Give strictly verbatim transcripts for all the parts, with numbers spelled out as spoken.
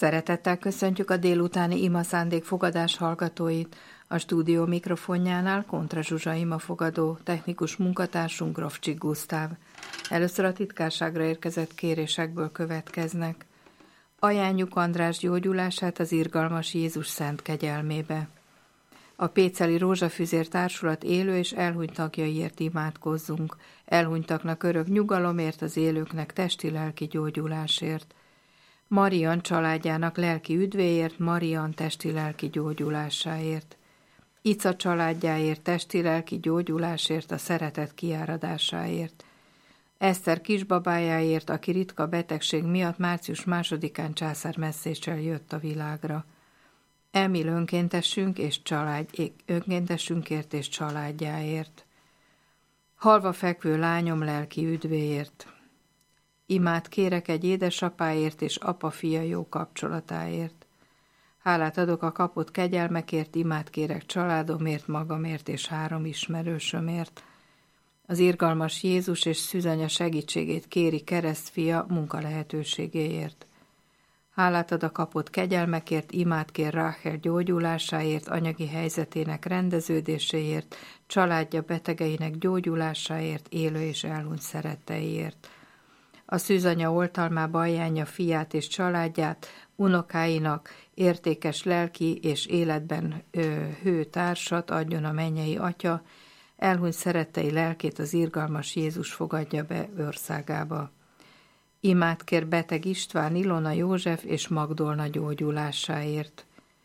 Szeretettel köszöntjük a délutáni Ima szándékfogadás hallgatóit. A stúdió mikrofonjánál Kontra Zsuzsa imafogadó, technikus munkatársunk Grovcsik Gusztáv. Először a titkárságra érkezett kérésekből következnek. Ajánljuk András gyógyulását az irgalmas Jézus szent kegyelmébe. A Péceli Rózsafüzér Társulat élő és elhunyt tagjaiért imádkozzunk. Elhunytaknak örök nyugalomért, az élőknek testi-lelki gyógyulásért. Marian családjának lelki üdvéért, Marian testi-lelki gyógyulásáért. Ica családjáért, testi-lelki gyógyulásért, a szeretet kiáradásáért. Eszter kisbabájáért, aki ritka betegség miatt március másodikán császármesszéssel jött a világra. Emil önkéntesünk és család, önkéntesünkért és családjáért. Halva fekvő lányom lelki üdvéért. Imát kérek egy édesapáért és apa-fia jó kapcsolatáért. Hálát adok a kapott kegyelmekért, imát kérek családomért, magamért és három ismerősömért. Az irgalmas Jézus és szűzanya segítségét kéri keresztfia munkalehetőségéért. Hálát ad a kapott kegyelmekért, imát kér Ráhel gyógyulásáért, anyagi helyzetének rendeződéséért, családja betegeinek gyógyulásáért, élő és elhunyt szeretteiért. A szűzanya oltalmába ajánlja fiát és családját, unokáinak értékes lelki és életben ö, hő társat adjon a mennyei Atya, elhunyt szerettei lelkét az irgalmas Jézus fogadja be országába. Imát kér beteg István, Ilona József és Magdolna gyógyulásáért.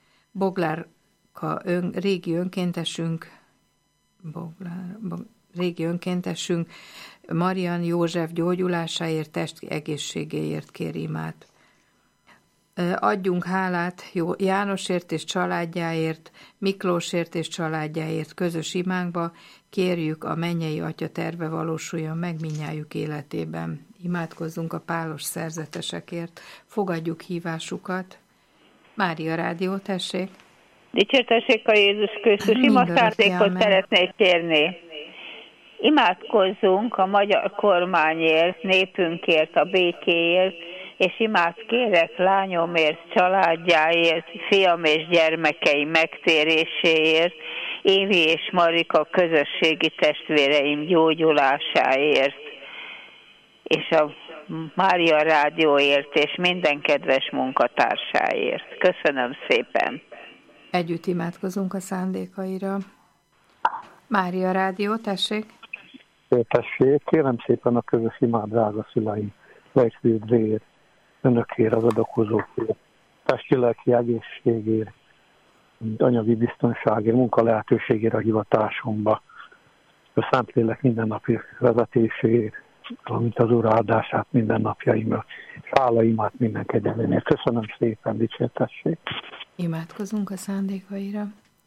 Boglárka ön, régi önkéntesünk, Boglár, Bog, régi önkéntesünk, Marian József gyógyulásáért, testi egészségéért kér imát. Adjunk hálát Jánosért és családjáért, Miklósért és családjáért közös imánkba, kérjük a mennyei Atya terve valósuljon meg mindnyájuk életében. Imádkozzunk a pálos szerzetesekért, fogadjuk hívásukat. Mária Rádió, tessék! Dicsértessék a Jézus Krisztus, ima szándékot szeretnék kérni. Imádkozzunk a magyar kormányért, népünkért, a békéért, és imát kérek lányomért, családjáért, fiam és gyermekeim megtéréséért, Évi és Marika közösségi testvéreim gyógyulásáért, és a Mária Rádióért, és minden kedves munkatársáért. Köszönöm szépen! Együtt imádkozunk a szándékaira. Mária Rádió, tessék! Tessék, kérem szépen a közös imád, drága szüleim, lelki üdvéért, önökért, az adakozókért, testi-lelki egészségért, anyagi biztonságért, munka lehetőségért a hivatásomba, a Szentlélek mindennapi vezetéséért, valamint az Úr áldását mindennapjaimra, és hálaimat minden kegyelemért. Köszönöm szépen, dicsértessék! Imádkozunk a szándékaira.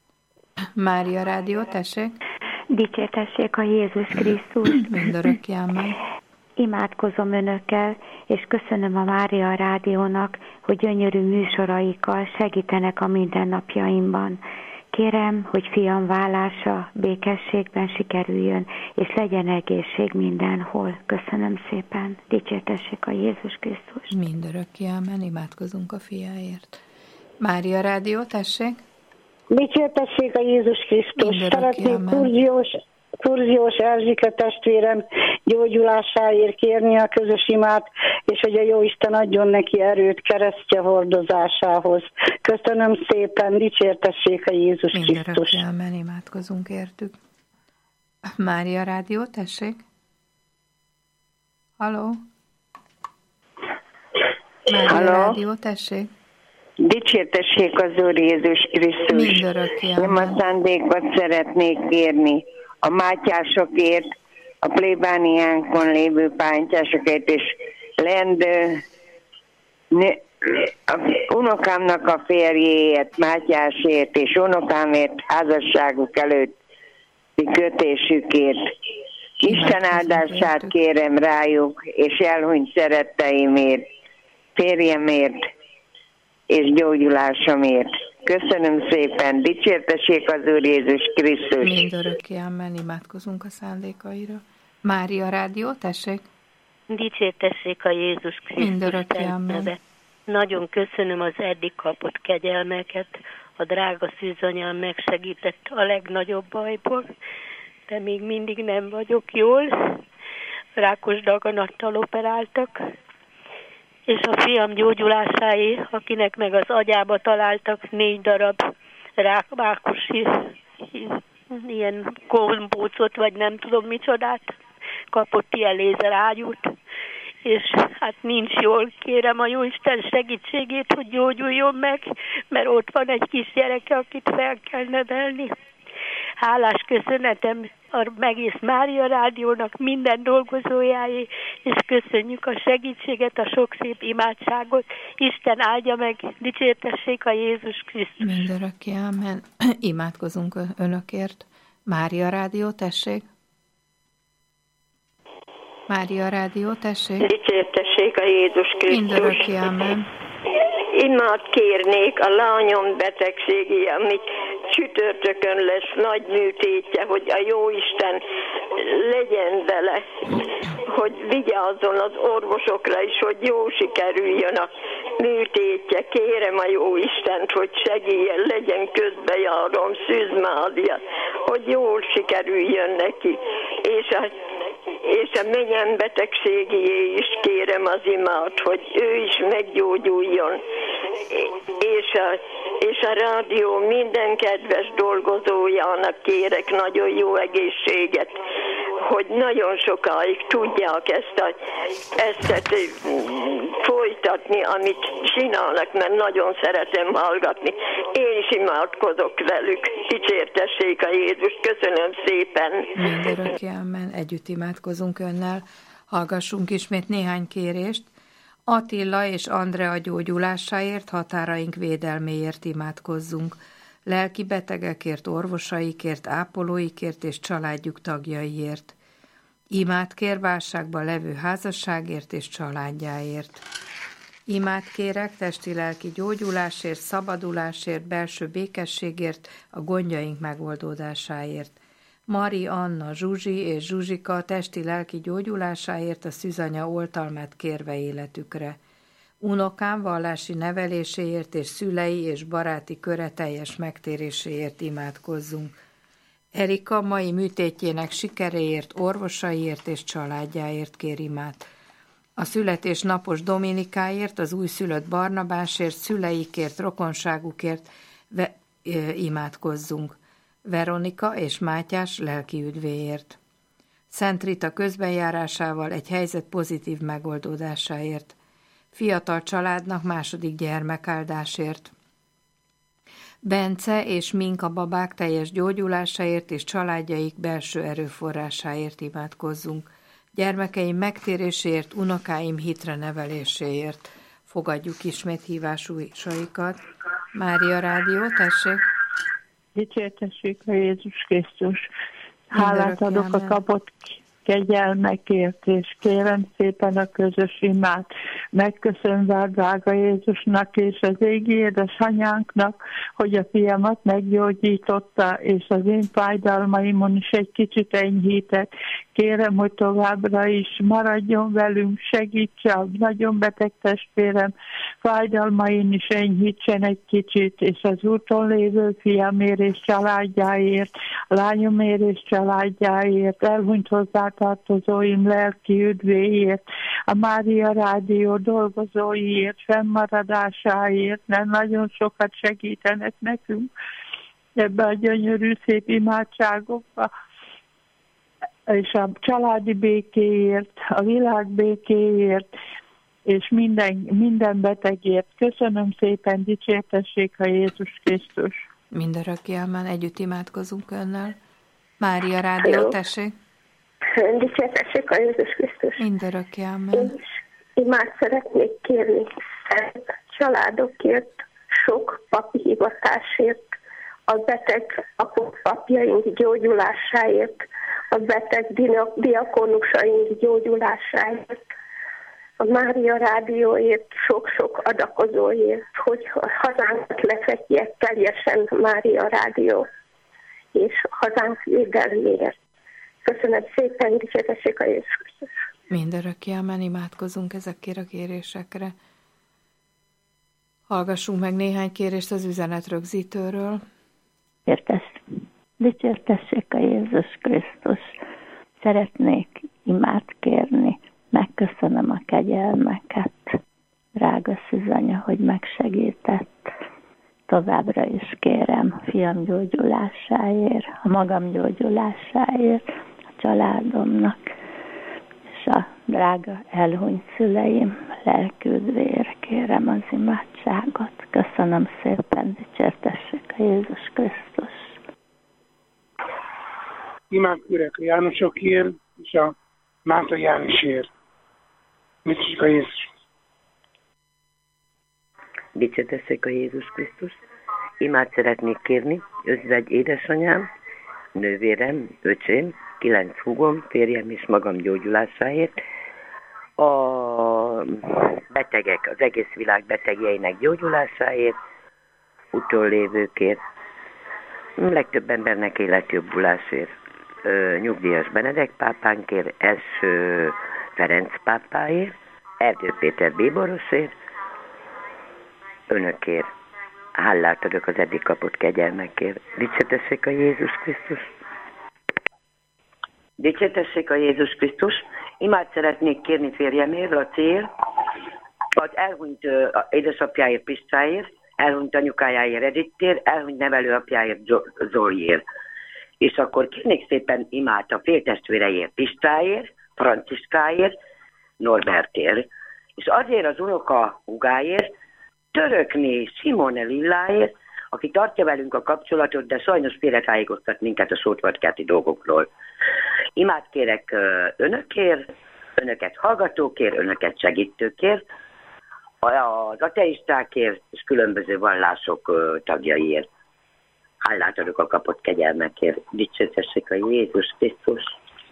Mária Rádió, tessék! Dicsértessék a Jézus Krisztus! Mindörökké, amen. Imádkozom önökkel, és köszönöm a Mária Rádiónak, hogy gyönyörű műsoraikkal segítenek a mindennapjaimban. Kérem, hogy fiam vállása békességben sikerüljön, és legyen egészség mindenhol. Köszönöm szépen. Dicsértessék a Jézus Krisztus! Mindörökké, amen. Imádkozunk a fiáért. Mária Rádió, tessék! Dicsértessék a Jézus Krisztus! Szeretnék Kurziós, Kurziós Erzsike testvérem gyógyulásáért kérni a közös imát, és hogy a Jóisten adjon neki erőt keresztje hordozásához. Köszönöm szépen, dicsértessék a Jézus Krisztus! Mindörökké, amen. Imádkozunk értük. Mária Rádió, tessék! Halló? Mária Halló? Rádió, tessék! Dicsértessék az Úr Jézus Krisztus! Mindörökké, amen. Nem a szándékot szeretnék kérni. A mátyásokért, a plébániánkon lévő pályásokért, és lendő a unokámnak a férjéért, Mátyásért, és unokámért, házasságuk előtti kötésükért. Isten áldását kérem rájuk, és elhunyt szeretteimért, férjemért, és gyógyulásomért. Köszönöm szépen, dicsértessék az Úr Jézus Krisztus! Mindörökké, amen. Imádkozunk a szándékaira. Mária Rádió, tessék! Dicsértessék a Jézus Krisztus! Mindörökké, amen. nagyon köszönöm az eddig kapott kegyelmeket. A drága szűzanyám megsegített a legnagyobb bajból, de még mindig nem vagyok jól. Rákos daganattal operáltak, és a fiam gyógyulásáé, akinek meg az agyába találtak négy darab rákos ilyen gombócot, vagy nem tudom micsodát, kapott ilyen lézerágyút, és hát nincs jól, kérem a Jóisten segítségét, hogy gyógyuljon meg, mert ott van egy kis gyereke, akit fel kell nevelni. Hálás köszönetem a egész Mária Rádiónak, minden dolgozójáé, és köszönjük a segítséget, a sok szép imádságot. Isten áldja meg, dicsértessék a Jézus Krisztus. Mindörökké, amen. Imádkozunk önökért. Mária Rádió, tessék. Mária Rádió, tessék. Dicsértessék a Jézus Krisztus. Mindörökké, amen. Imát kérnék a lányom betegségé, amit csütörtökön lesz nagy műtétje, hogy a Jóisten legyen vele, hogy vigyázzon az orvosokra is, hogy jó sikerüljön a műtétje. Kérem a Jóistent, hogy segítsen, legyen közbejárom, Szűz Mária, hogy jól sikerüljön neki. És a és a mennyem betegségé is kérem az imát, hogy ő is meggyógyuljon. És a, és a rádió minden kedves dolgozójának kérek nagyon jó egészséget, hogy nagyon sokáig tudják ezt, a, ezt a, folytatni, amit csinálnak, mert nagyon szeretem hallgatni. Én is imádkozok velük. Dicsértessék a Jézus. Köszönöm szépen. Mindörökké, amen. Együtt imádkozunk önnel. Hallgassunk ismét néhány kérést. Attila és Andrea gyógyulásáért, határaink védelméért imádkozzunk. Lelki betegekért, orvosaikért, ápolóikért és családjuk tagjaiért. Imát kér válságban levő házasságért és családjáért. Imát kérek testi-lelki gyógyulásért, szabadulásért, belső békességért, a gondjaink megoldódásáért. Mari, Anna, Zsuzsi és Zsuzsika testi-lelki gyógyulásáért, a szűzanya oltalmát kérve életükre. Unokám vallási neveléséért és szülei és baráti köre teljes megtéréséért imádkozzunk. Erika mai műtétjének sikeréért, orvosaiért és családjáért kér imát. A születésnapos Dominikáért, az újszülött Barnabásért, szüleikért, rokonságukért ve- imádkozzunk. Veronika és Mátyás lelki üdvéért. Szent Rita közbenjárásával egy helyzet pozitív megoldódásáért. Fiatal családnak második gyermekáldásért. Bence és Minka babák teljes gyógyulásáért és családjaik belső erőforrásáért imádkozzunk. Gyermekeim megtéréséért, unokáim hitre neveléséért. Fogadjuk ismét hívásaikat. Mária Rádió, tessék! Dicsértessék a Jézus Krisztus. Hálát adok a kapott kegyelmekért, és kérem szépen a közös imát. Megköszönve a drága Jézusnak és az égi édesanyánknak, hogy a fiamat meggyógyította, és az én fájdalmaimon is egy kicsit enyhített. Kérem, hogy továbbra is maradjon velünk, segítse a nagyon beteg testvérem, fájdalmain is enyhítsen egy kicsit, és az úton lévő fiamért és családjáért, lányomért és családjáért, elhunyt hozzátartozóim lelki üdvéért, a Mária Rádió dolgozóiért, fennmaradásáért, mert nagyon sokat segítenek nekünk ebbe a gyönyörű szép imádságokba, és a családi békéért, a világ békéért, és minden, minden betegért. Köszönöm szépen, dicsértessék a Jézus Krisztus. Mindörökké, amen. Együtt imádkozunk önnel. Mária Rádió, Hello. tessék. Dicsértessék a Jézus Krisztus. Mindörökké, amen. Én is imád szeretnék kérni szent családokért, sok papi hivatásért, a beteg papjaink gyógyulásáért, a beteg diakonusaink gyógyulásáért, a Mária Rádióért, sok-sok adakozóért, hogy hazánkat lefedje teljesen Mária Rádió, és hazánk védelméért. Köszönöm szépen, dicsértessék a Jézus Krisztus. Mindörökké, amen. Imádkozunk ezekért a kérésekre. Hallgassunk meg néhány kérést az üzenetrögzítőről. Értesz? Dicsértessék a Jézus Krisztus. Szeretnék imát kérni. Megköszönöm a kegyelmeket. Drága szűzanya, hogy megsegített. Továbbra is kérem fiam gyógyulásáért, a magam gyógyulásáért, a családomnak, és a drága elhunyt szüleim lelküdvéért kérem az imádságot. Köszönöm szépen, dicsértessék a Jézus Krisztus. Imádkérek a Jánosokért és a Mátra Jánosért. Dicsértessék a Jézus. Dicsértessék a Jézus Krisztus. Imát szeretnék kérni özvegy édesanyám, nővérem, öcsém, kilenc húgom, férjem és magam gyógyulásáért, a betegek, az egész világ betegjeinek gyógyulásáért, utollévőkért, legtöbb embernek életjobbulásért, nyugdíjas Benedek pápánkért, első Ferenc pápáért, Erdő Péter bíborosért, önökért. Hálát adok az eddig kapott kegyelmekért. Dicsértessék a Jézus Krisztus. Dicsértessék a Jézus Krisztus. Imát szeretnék kérni férjemért, a cél, az elhunyt uh, édesapjáért Pistáért, elhunyt anyukájáért Edittér, elhunyt nevelőapjáért Zoliért. És akkor kérnék szépen imát a féltestvéreért Pistáért, Franciskáért, Norbertért. És azért az unoka húgáért, Törökné Simone Lilláért, aki tartja velünk a kapcsolatot, de sajnos félretájékoztat minket a Sótvartkerti dolgokról. Imát kérek önökért, önöket hallgatókért, önöket segítőkért, az ateistákért és különböző vallások tagjaiért. Hálát adok a kapott kegyelmekért. Dicsértessék a Jézus Krisztus.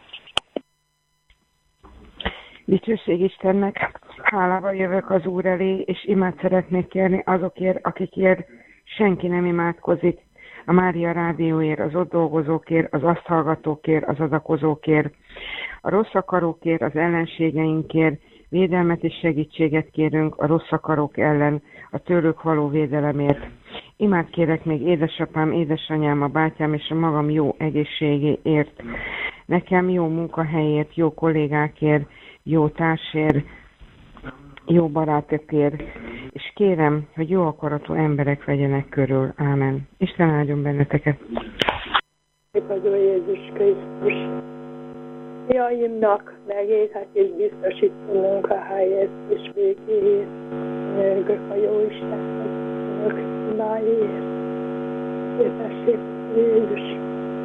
Dicsőség Istennek, hálával jövök az Úr elé, és imát szeretnék kérni azokért, akikért senki nem imádkozik. A Mária Rádióért, az ott dolgozókért, az azt hallgatókért, az adakozókért, a rossz akarókért, az ellenségeinkért, védelmet és segítséget kérünk a rossz akarók ellen, a tőlük való védelemért. Imát kérek még édesapám, édesanyám, a bátyám és a magam jó egészségéért. Nekem jó munkahelyért, jó kollégákért, jó társért, jó barátokért, és kérem, hogy jó akaratú emberek vegyenek körül. Ámen. Isten áldjon benneteket. Adó Jézus Krisztus, fiaimnak megélhet és biztosító munkahelyet és békéjét, nyergök a jó Istennek, önök imáért. Dicsértessék Jézus.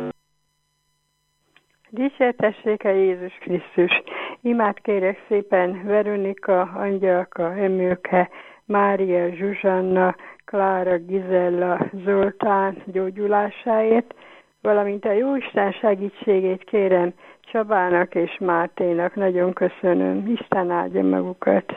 Dicsértessék a Jézus Krisztus. Imát kérek szépen Veronika, Angyalka, Emőke, Mária, Zsuzsanna, Klára, Gizella, Zoltán gyógyulásáért, valamint a Jóisten segítségét kérem Csabának és Máténak. Nagyon köszönöm. Isten áldja magukat.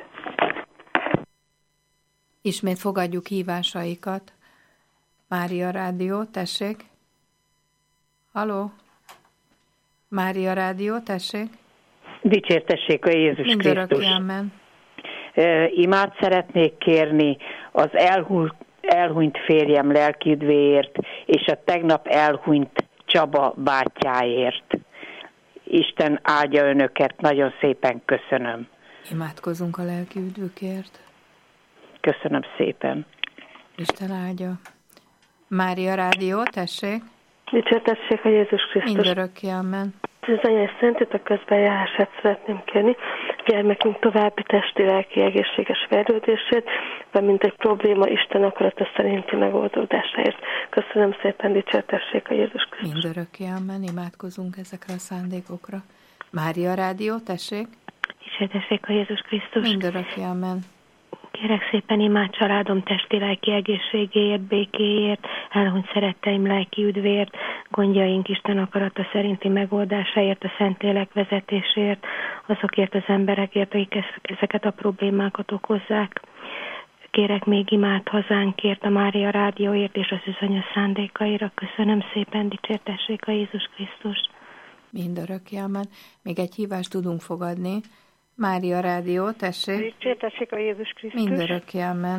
Ismét fogadjuk hívásaikat. Mária Rádió, tessék. Halló? Mária Rádió, tessék. Dicsértessék a Jézus Mindörökké, Krisztus. amen. Imát szeretnék kérni az elhunyt, elhunyt férjem lelkiüdvéért, és a tegnap elhunyt Csaba bátyjáért. Isten áldja önöket, nagyon szépen köszönöm. Imádkozunk a lelkiüdvükért. Köszönöm szépen. Isten áldja. Mária Rádió, tessék. Dicsértessék a Jézus Krisztus. Mindörökké, amen. Szűzanyás szentét a közbenjárását szeretném kérni, gyermekünk további testi-lelki egészséges fejlődését, valamint egy probléma Isten akarata szerinti megoldódásáért. Köszönöm szépen, dicsértessék a Jézus Krisztus. Mindörökké, amen. Imádkozunk ezekre a szándékokra. Mária Rádió, tessék. Dicsértessék a Jézus Krisztus. Mindörökké, amen. Kérek szépen imád családom testi-lelki egészségéért, békéért, elhunyt szeretteim lelki üdvért, gondjaink Isten akarata szerinti megoldásáért, a Szentlélek vezetésért, azokért az emberekért, akik ezeket a problémákat okozzák. Kérek még imád hazánkért, a Mária Rádióért és az Üzanya szándékaira. Köszönöm szépen, dicsértessék a Jézus Krisztus. Mindörökké, amen. Még egy hívást tudunk fogadni. Mária Rádió, tessék. Dicsértessék a Jézus Krisztus. Mindörökké, amen.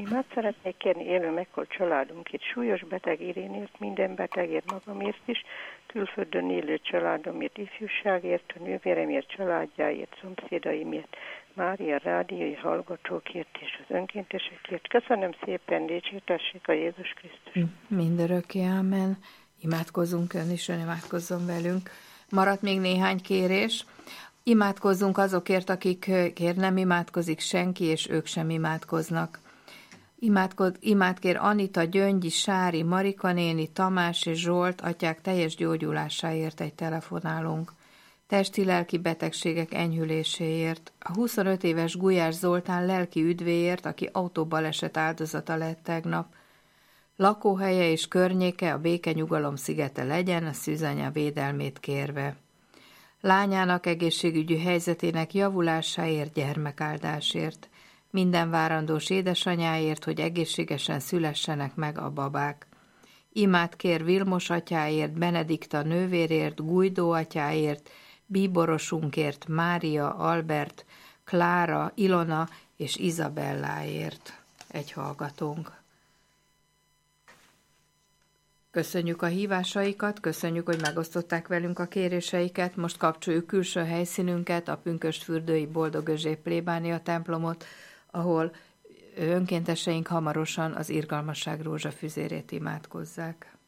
Imát szeretnék kérni élő meghalt családunkért, súlyos beteg Irénért, minden betegért, magamért is, külföldön élő családomért, ifjúságért, a nővéremért, családjáért, szomszédaimért, Mária rádiói hallgatókért és az önkéntesekért. Köszönöm szépen, dicsértessék a Jézus Krisztus. Mindörökké, ámen. Imádkozzunk, ön is, ön imádkozzon velünk. Maradt még néhány kérés. Imádkozzunk azokért, akikért nem imádkozik senki, és ők sem imádkoznak. Imádkod, imádkér Anita, Gyöngyi, Sári, Marika néni, Tamás és Zsolt atyák teljes gyógyulásáért egy telefonálunk. Testi-lelki betegségek enyhüléséért. A huszonöt éves Gulyás Zoltán lelki üdvéért, aki autóbaleset áldozata lett tegnap. Lakóhelye és környéke a békenyugalom szigete legyen, a szűzanya védelmét kérve. Lányának egészségügyi helyzetének javulásáért, gyermekáldásért. Minden várandós édesanyáért, hogy egészségesen szülessenek meg a babák. Imát kér Vilmos atyáért, Benedikta nővérért, Gujdó atyáért, bíborosunkért, Mária, Albert, Klára, Ilona és Izabelláért. Egy hallgatónk. Köszönjük a hívásaikat, köszönjük, hogy megosztották velünk a kéréseiket. Most kapcsoljuk külső helyszínünket, a pünkösdfürdői Boldogözsé plébánia templomot, ahol önkénteseink hamarosan az irgalmasság rózsafüzérét imádkozzák.